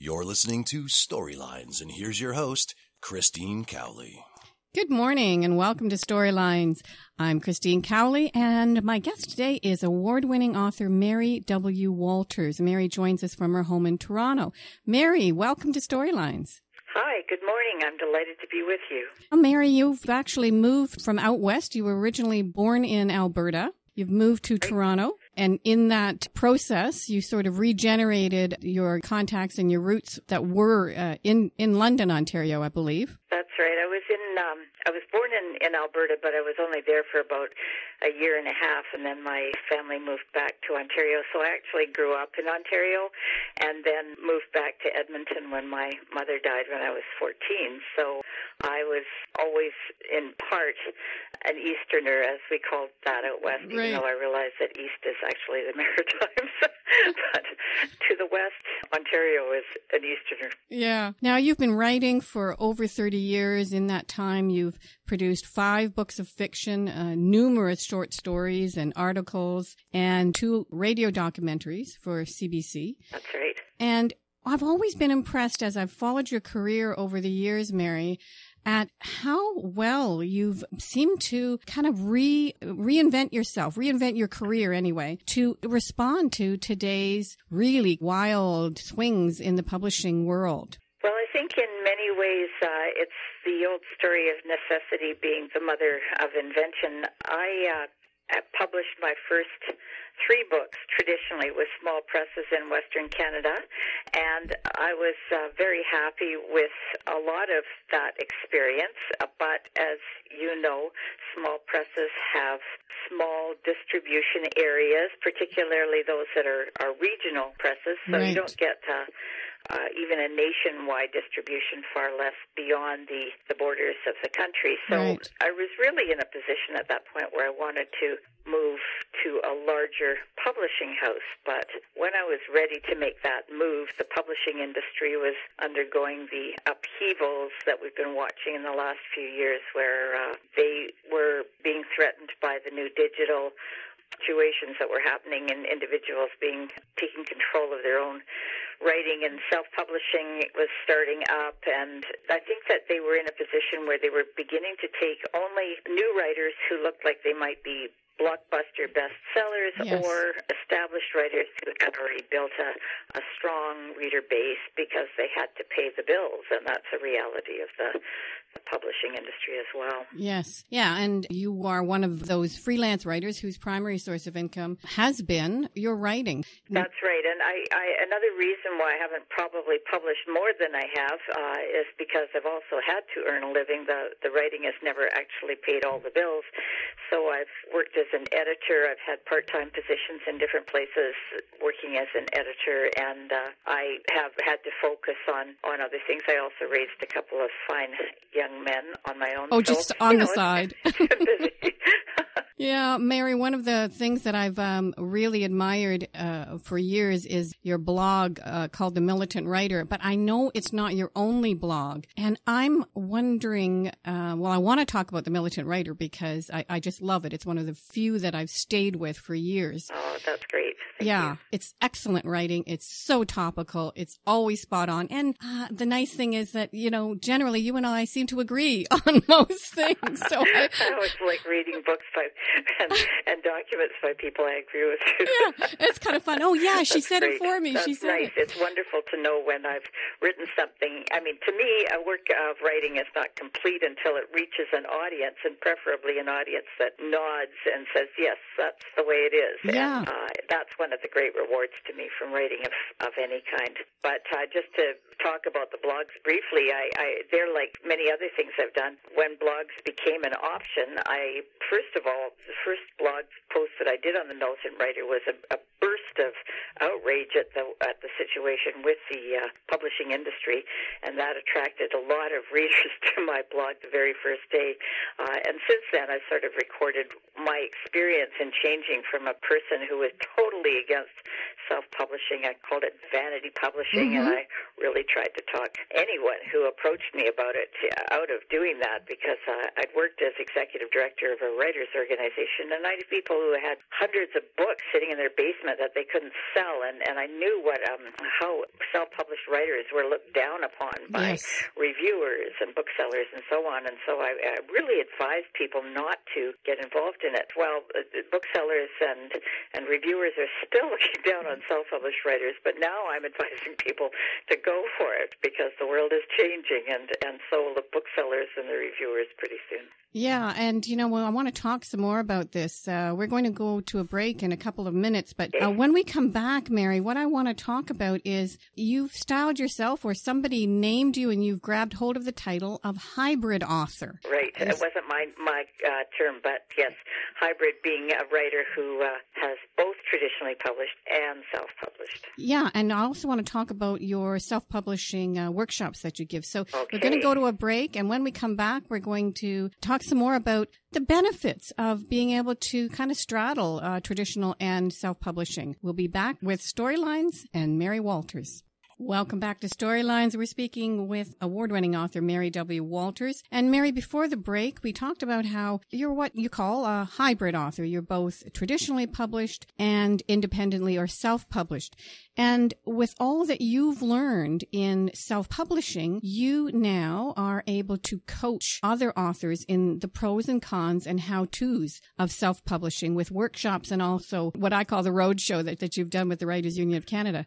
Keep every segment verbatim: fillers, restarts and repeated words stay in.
You're listening to Storylines, and here's your host, Christine Cowley. Good morning and welcome to Storylines. I'm Christine Cowley, and my guest today is award-winning author Mary W. Walters. Mary joins us from her home in Toronto. Mary, welcome to Storylines. Hi, good morning. I'm delighted to be with you. Well, Mary, you've actually moved from out west. You were originally born in Alberta. You've moved to Toronto. And in that process, you sort of regenerated your contacts and your roots that were uh, in, in London, Ontario, I believe. That's right. I was in, um, I was born in, in Alberta, but I was only there for about a year and a half, and then my family moved back to Ontario. So I actually grew up in Ontario and then moved back to Edmonton when my mother died when I was fourteen. So I was always, in part, an Easterner, as we called that out west, right. Even though I realized that East is actually the Maritimes. But to the west, Ontario is an Easterner. Yeah. Now, you've been writing for over thirty years. In that time, you've produced five books of fiction, uh, numerous short stories and articles, and two radio documentaries for C B C. That's right. And I've always been impressed as I've followed your career over the years, Mary, at how well you've seemed to kind of re reinvent yourself, reinvent your career anyway, to respond to today's really wild swings in the publishing world. Well, I think in many ways uh, it's the old story of necessity being the mother of invention. I uh, published my first three books traditionally with small presses in Western Canada, and I was uh, very happy with a lot of that experience. But as you know, small presses have small distribution areas, particularly those that are, are regional presses, so right. you don't get uh, uh, even a nationwide distribution, far less beyond the, the borders of the country. So right. I was really in a position at that point where I wanted to move to a larger publishing house. But when I was ready to make that move, the publishing industry was undergoing the upheavals that we've been watching in the last few years, where uh, they were being threatened by the new digital situations that were happening, and individuals being taking control of their own writing, and self-publishing was starting up. And I think that they were in a position where they were beginning to take only new writers who looked like they might be blockbuster bestsellers, yes. or established writers who had already built a, a strong reader base because they had to pay the bills, and that's a reality of the, the publishing industry as well. Yes. Yeah, and you are one of those freelance writers whose primary source of income has been your writing. That's right, and I, I another reason why I haven't probably published more than I have uh, is because I've also had to earn a living. The, the writing has never actually paid all the bills, so I've worked as an editor. I've had part-time positions in different places working as an editor, and uh, I have had to focus on, on other things. I also raised a couple of fine young men on my own. Oh, so, just on you the know, side. busy. Yeah, Mary, one of the things that I've um, really admired uh, for years is your blog uh, called The Militant Writer, but I know it's not your only blog. And I'm wondering, uh, well, I want to talk about The Militant Writer because I, I just love it. It's one of the few that I've stayed with for years. Oh, that's great. Thank yeah, you. It's excellent writing. It's so topical. It's always spot on. And uh, the nice thing is that, you know, generally you and I seem to agree on most things. So I, I always like reading books by and, and documents by people I agree with. Yeah, it's kind of fun. Oh, yeah, she That's said great. it for me. That's she said nice. it. It's wonderful to know when I've written something. I mean, to me, a work of writing is not complete until it reaches an audience, and preferably an audience that nods and says, yes, that's the way it is. Yeah. And uh, that's one of the great rewards to me from writing of, of any kind. But uh, just to talk about the blogs briefly, I, I they're like many other things I've done. When blogs became an option, I, first of all, the first blog post that I did on The Militant Writer was a, a burst of outrage at the at the situation with the uh, publishing industry, and that attracted a lot of readers to my blog the very first day. Uh, and since then, I sort of recorded my experience in changing from a person who was totally against self-publishing. I called it vanity publishing, mm-hmm. and I really tried to talk anyone who approached me about it out of doing that, because uh, I'd worked as executive director of a writers organization, and I had people who had hundreds of books sitting in their basement that they couldn't sell, and, and I knew what um, how self-published writers were looked down upon by yes. reviewers and booksellers and so on, and so I, I really advised people not to get involved in it. Well, uh, booksellers and, and reviewers are still looking down on self-published writers, but now I'm advising people to go for it, because the world is changing, and, and so will the booksellers and the reviewers pretty soon. Yeah, and, you know, well, I want to talk some more about this. Uh, we're going to go to a break in a couple of minutes, but uh, when we come back, Mary, what I want to talk about is you've styled yourself, or somebody named you, and you've grabbed hold of the title of hybrid author. Right. It wasn't my, my uh, term, but yes, hybrid being a writer who uh, has both traditionally published and self-published. Yeah, and I also want to talk about your self-publishing uh, workshops that you give. So okay. We're going to go to a break, and when we come back, we're going to talk some more about the benefits of being able to kind of straddle uh, traditional and self-publishing. We'll be back with Storylines and Mary Walters. Welcome back to Storylines. We're speaking with award-winning author Mary W. Walters. And Mary, before the break, we talked about how you're what you call a hybrid author. You're both traditionally published and independently or self-published. And with all that you've learned in self-publishing, you now are able to coach other authors in the pros and cons and how-tos of self-publishing with workshops, and also what I call the roadshow that, that you've done with the Writers Union of Canada.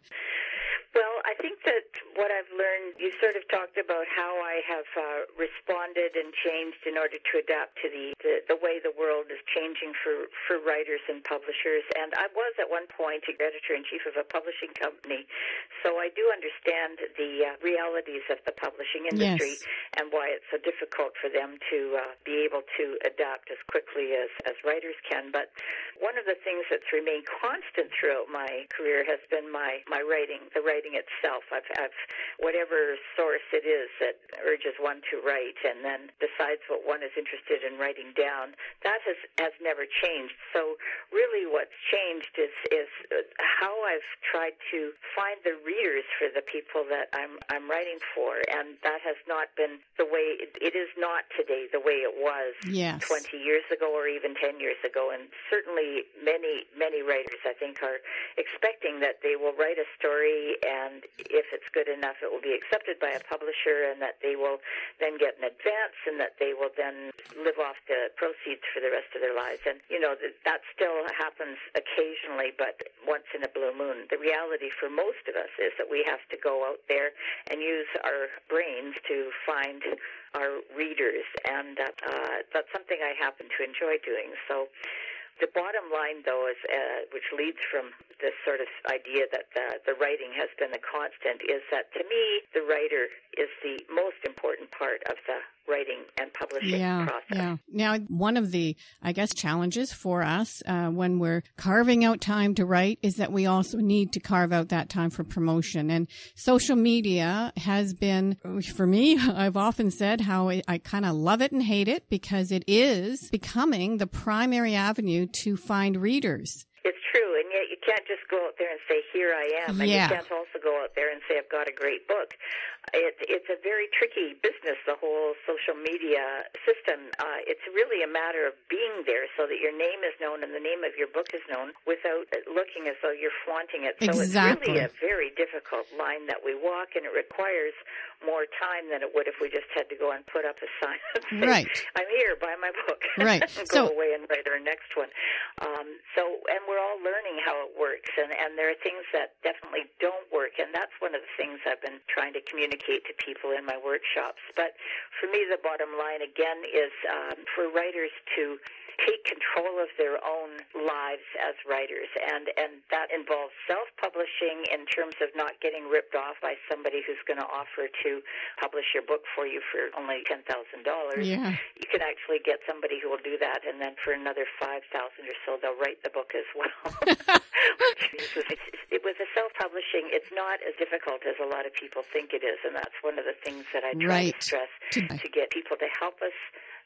Well, I think that what I've learned, you sort of talked about how I have uh, responded and changed in order to adapt to the, the, the way the world is changing for, for writers and publishers. And I was at one point editor-in-chief of a publishing company, so I do understand the uh, realities of the publishing industry yes. and why it's so difficult for them to uh, be able to adapt as quickly as, as writers can. But one of the things that's remained constant throughout my career has been my, my writing, the writing itself. I've, I've whatever source it is that urges one to write and then decides what one is interested in writing down, that has, has never changed. So really what's changed is, is how I've tried to find the readers for the people that I'm, I'm writing for, and that has not been the way, it, it is not today the way it was yes. twenty years ago or even ten years ago, and certainly many, many writers, I think, are expecting that they will write a story, and if it's good enough, it will be accepted by a publisher, and that they will then get an advance, and that they will then live off the proceeds for the rest of their lives. And, you know, that, that still happens occasionally, but once in a blue moon. The reality for most of us is that we have to go out there and use our brains to find our readers, and that, uh, that's something I happen to enjoy doing. So the bottom line, though, is uh, which leads from this sort of idea that the, the writing has been a constant, is that to me, the writer is the most important part of the writing and publishing yeah, process. Yeah. Now, one of the, I guess, challenges for us uh, when we're carving out time to write is that we also need to carve out that time for promotion. And social media has been, for me, I've often said how I, I kind of love it and hate it, because it is becoming the primary avenue to find readers. It's true, and yet you can't just go out there and say, here I am, and yeah. you can't also go out there and say, I've got a great book. It, it's a very tricky business, the whole social media system. Uh, it's really a matter of being there so that your name is known and the name of your book is known without looking as though you're flaunting it. So exactly. It's really a very difficult line that we walk, and it requires more time than it would if we just had to go and put up a sign and say, right. I'm here, buy my book. Right. and so, go away and write our next one. Um, so, and we're all learning how it works, and, and there are things that definitely don't work, and that's one of the things I've been trying to communicate to people in my workshops. But for me, the bottom line, again, is um, for writers to take control of their own lives as writers, and, and that involves self-publishing in terms of not getting ripped off by somebody who's going to offer to publish your book for you for only ten thousand dollars. Yeah. You can actually get somebody who will do that, and then for another five thousand dollars or so, they'll write the book as well. With the self-publishing, it's not as difficult as a lot of people think it is, and that's one of the things that I try right. to stress, to, to get people to help us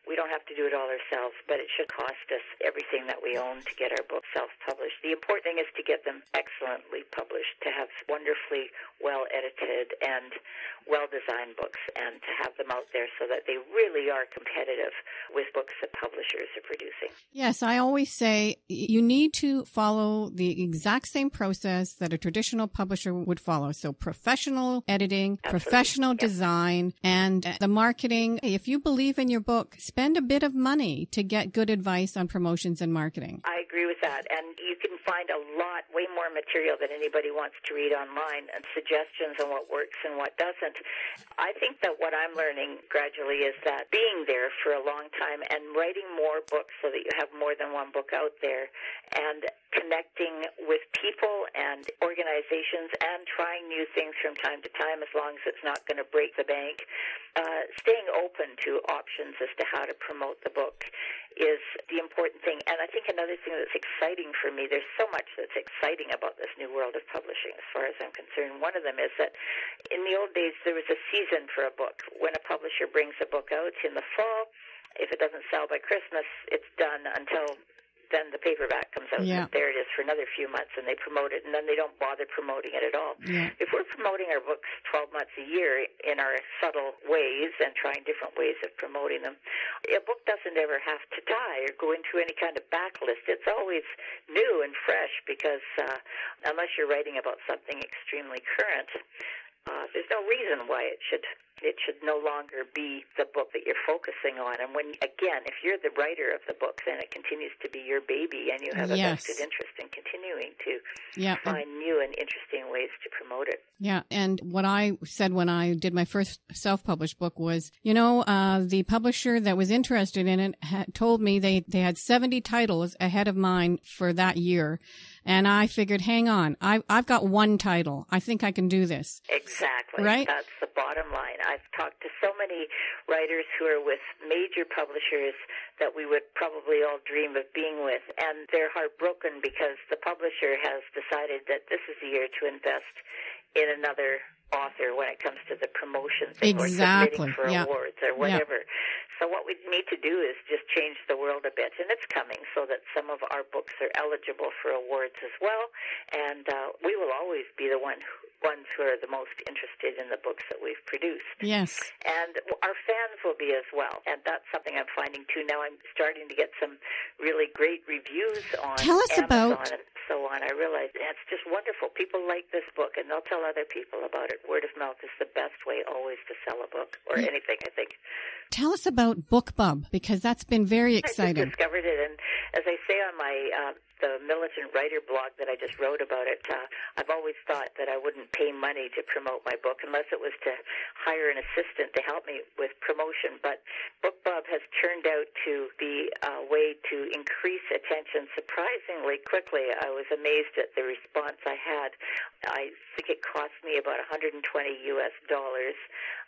we don't have to do it all ourselves, but it should cost us everything that we own to get our books self-published. The important thing is to get them excellently published, to have wonderfully well-edited and well-designed books, and to have them out there so that they really are competitive with books that publishers are producing. Yes, I always say you need to follow the exact same process that a traditional publisher would follow. So professional editing, Absolutely. professional Yep. design, and the marketing. If you believe in your book, spend a bit of money to get good advice on promotions and marketing. I agree with that, and you can find a lot, way more material than anybody wants to read online, and suggestions on what works and what doesn't. I think that what I'm learning gradually is that being there for a long time and writing more books so that you have more than one book out there, and connecting with people and organizations and trying new things from time to time as long as it's not going to break the bank, uh, staying open to options as to how to promote the book is the important thing. And I think another thing that's exciting for me, there's so much that's exciting about this new world of publishing as far as I'm concerned. One of them is that in the old days there was a season for a book. When a publisher brings a book out in the fall, if it doesn't sell by Christmas, it's done until then the paperback comes out. Yeah. And there it is for another few months, and they promote it, and then they don't bother promoting it at all. Yeah. If we're promoting our books twelve months a year in our subtle ways and trying different ways of promoting them, a book doesn't ever have to die or go into any kind of backlist. It's always new and fresh because uh, unless you're writing about something extremely current, uh, there's no reason why it should it should no longer be the book that you're focusing on. And when, again, if you're the writer of the book, then it continues to be your baby, and you have a Yes. vested interest in continuing to Yeah. find new and interesting ways to promote it. Yeah, and what I said when I did my first self-published book was, you know, uh, the publisher that was interested in it had told me they, they had seventy titles ahead of mine for that year. And I figured, hang on, I, I've got one title. I think I can do this. Exactly. Right? That's the bottom line. I've talked to so many writers who are with major publishers that we would probably all dream of being with, and they're heartbroken because the publisher has decided that this is the year to invest in another author when it comes to the promotion thing Exactly. or submitting for Yeah. awards or whatever. So what we need to do is just change the world a bit, and it's coming, so that some of our books are eligible for awards as well, and uh, we will always be the one who, ones who are the most interested in the books that we've produced. Yes. And our fans will be as well, and that's something I'm finding too. Now I'm starting to get some really great reviews on Tell us Amazon about- and so on. I realize that's just wonderful. People like this book, and they'll tell other people about it. Word of mouth is the best way always to sell a book, or Yeah. anything, I think. Tell us about BookBub, because that's been very I just exciting. discovered it, and as I say on my uh, the Militant Writer blog that I just wrote about it, uh, I've always thought that I wouldn't pay money to promote my book unless it was to hire an assistant to help me with promotion. But BookBub has turned out to be a way to increase attention surprisingly quickly. I was amazed at the response I had. I think it cost me about one hundred twenty U S dollars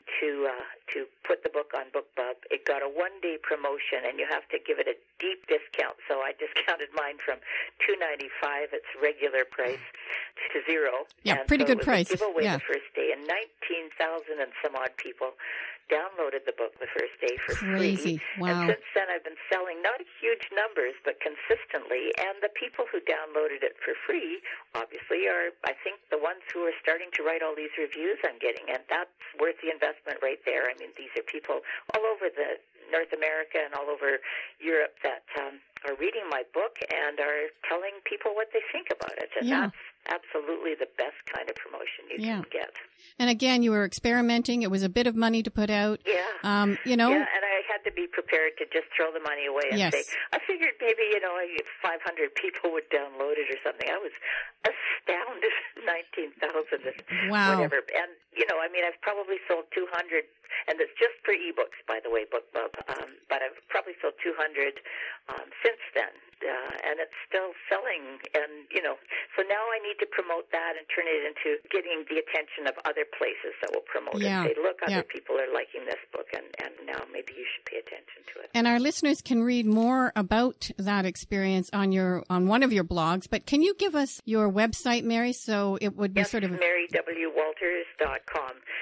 to uh, to put the book on BookBub. It got a one-day promotion, and you have to give it a deep discount. So I discounted mine from two ninety-five, its regular price, to zero. Yeah, and pretty so good it was price. a giveaway Yeah. the first day, and nineteen thousand and some odd people downloaded the book the first day for Crazy. free. Wow. And since then, I've been selling not huge numbers, but consistently. And the people who downloaded it for free, obviously, are, I think, the ones who are starting to write all these reviews I'm getting. And that's worth the investment right there. I mean, these are people all over the North America and all over Europe that um, are reading my book and are telling people what they think about it. And Yeah. that's absolutely the best kind of promotion you Yeah. can get. And again, you were experimenting. It was a bit of money to put out. Yeah. Um, you know, Yeah, and I had to be prepared to just throw the money away and Yes. say, I figured maybe, you know, five hundred people would download it or something. I was astounded, nineteen thousand, Wow. whatever. And, you know, I mean, I've probably sold two hundred, and it's just for ebooks, by the way, BookBub, um, but I've probably sold two hundred um, since then. Uh, and it's still selling, and, you know, so now I need to promote that and turn it into getting the attention of other places that will promote Yeah. it. Say, look, other Yeah. people are liking this book, and, and now maybe you should pay attention to it. and our listeners can read more about that experience on your on one of your blogs. But can you give us your website, Mary, so it would be Yes, sort of Mary W Walters dot com.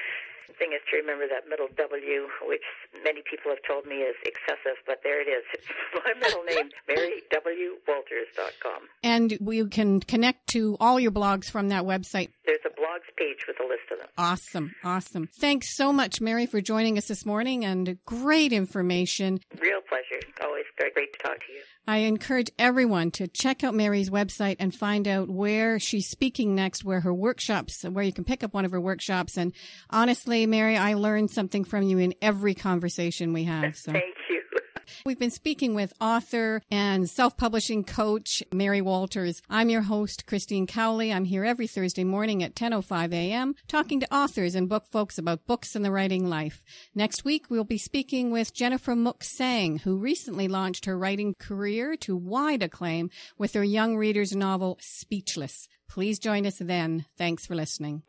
thing is to remember that middle W, which many people have told me is excessive, but there it is. It's my middle name, Mary W Walters dot com. And we can connect to all your blogs from that website. There's a blogs page with a list of them. Awesome, awesome. Thanks so much, Mary, for joining us this morning, and great information. Real pleasure. Always very great to talk to you. I encourage everyone to check out Mary's website and find out where she's speaking next, where her workshops, where you can pick up one of her workshops. And honestly, Mary, I learned something from you in every conversation we have. So. Thank you. We've been speaking with author and self-publishing coach Mary Walters. I'm your host, Christine Cowley. I'm here every Thursday morning at ten oh five a.m. talking to authors and book folks about books and the writing life. Next week, we'll be speaking with Jennifer Mook Sang, who recently launched her writing career to wide acclaim with her young readers novel, Speechless. Please join us then. Thanks for listening.